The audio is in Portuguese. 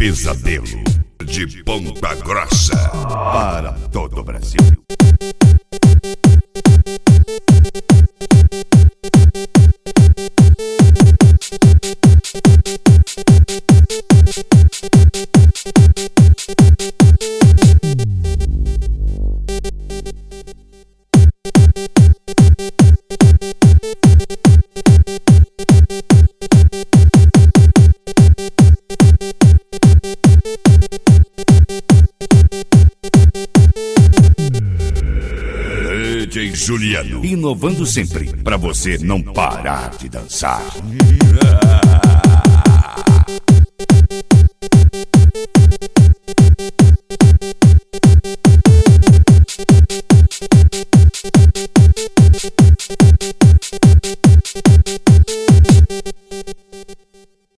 Pesadelo de Ponta Grossa para todo o Brasil. DJ Juliano, inovando sempre pra você não parar de dançar.